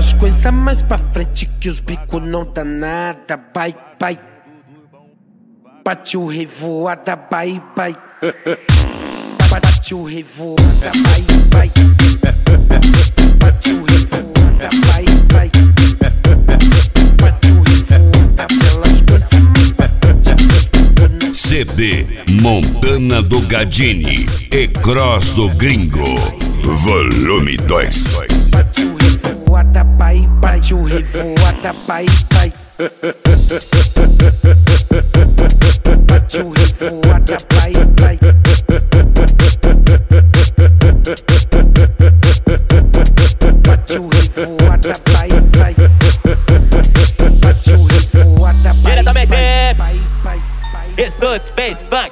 pelas coisas mais pra frente que os bicos não dá nada. Vai, vai. Bate o revoada, vai, vai. Bate o revoada, vai, vai. Bate o revoada, vai, vai. Bate o revoada pelas coisas mais pra frente que os bicos não. CD Montana do Gadini e Cross do Gringo, volume 2. Bate o revoada, vai, bate o revoada, vai, vai. Bate o revoada, vai, vai. Bate o revoada, vai, vai. Bate o revoada, vai, diretamente, vai, vai. Escute, Space Funk.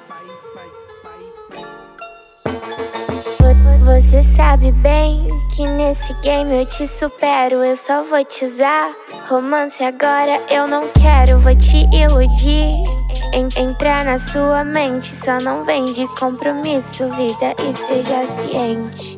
Você sabe bem que nesse game eu te supero. Eu só vou te usar. Romance agora eu não quero, vou te iludir. Entrar na sua mente, só não vem de compromisso. Vida, esteja ciente.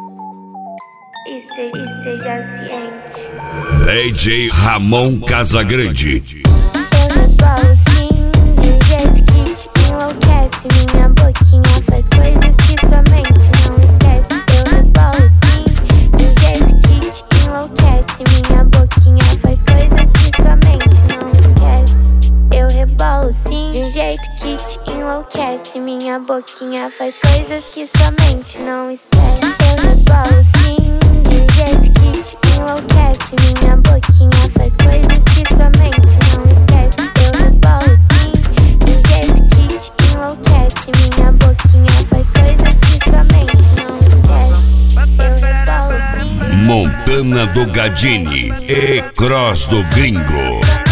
Esteja ciente. DJ Ramon Casagrande. Eu rebolo sim, de um jeito que te enlouquece. Minha boquinha faz coisas que sua mente não esquece. Eu rebolo sim, de um jeito que te enlouquece. Minha boquinha faz coisas que sua mente não esquece. Eu rebolo sim, de um jeito que te enlouquece. Minha boquinha faz coisas que sua mente não esquece. Eu rebolo sim, de um jeito que te enlouquece. Minha boquinha faz coisas que sua mente não esquece. Eu rebolo sim, de um jeito que te enlouquece. Minha boquinha faz coisas que sua mente não esquece. Eu rebolo sim. Montana do Gadini e Cross do Gringo.